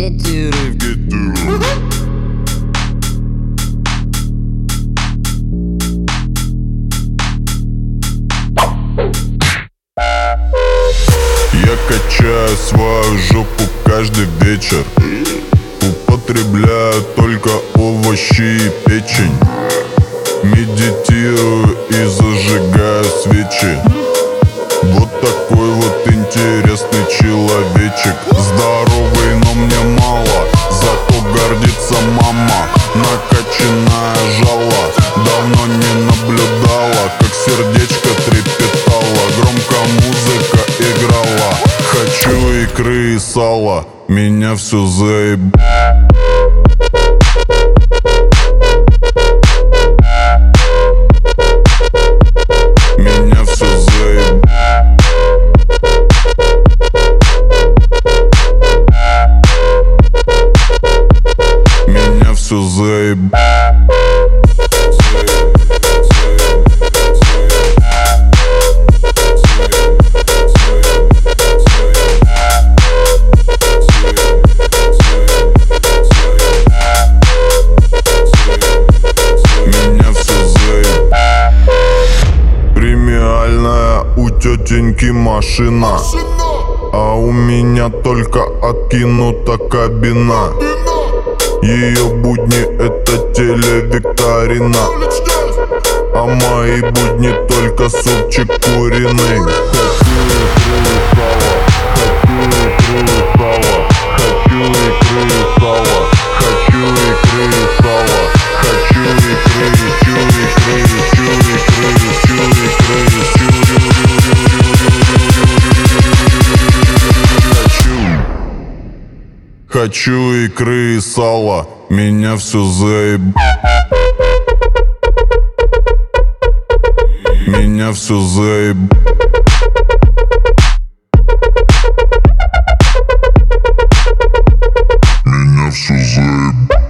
Я качаю свою жопу каждый вечер, употребляю только овощи и печень, медитирую и зажигаю свечи. Вот такой вот интересный человечек. Здоровый, но мне мало, зато гордится мама. Накачанная жала, давно не наблюдала, как сердечко трепетало, громко музыка играла. Хочу икры и сала, меня все заеб... Меня все заеб... Меня все заеб... У тетеньки машина, а у меня только откинута кабина. Ее будни это телевикторина, а мои будни только супчик куриный. Хочу икры и сала, хочу икры и сала, хочу икры и сала. Хочу икры и сала, меня все заеб... Меня все заеб... Меня все заеб...